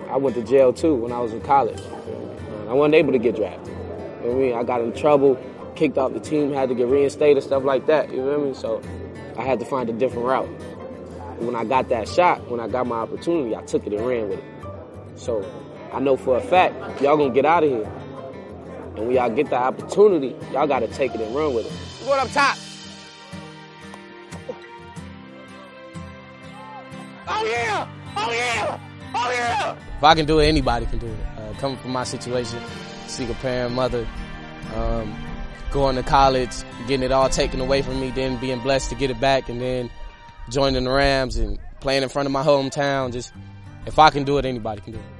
I went to jail too when I was in college. I wasn't able to get drafted. You know what I mean? I got in trouble, kicked off the team, had to get reinstated, stuff like that. You know what I mean? So I had to find a different route. When I got that shot, when I got my opportunity, I took it and ran with it. So I know for a fact, y'all gonna get out of here. And when y'all get the opportunity, y'all gotta take it and run with it. Going up top. Oh yeah! Oh yeah! Oh yeah! If I can do it, anybody can do it. Coming from my situation, single parent mother, going to college, getting it all taken away from me, then being blessed to get it back, and then joining the Rams and playing in front of my hometown. Just, if I can do it, anybody can do it.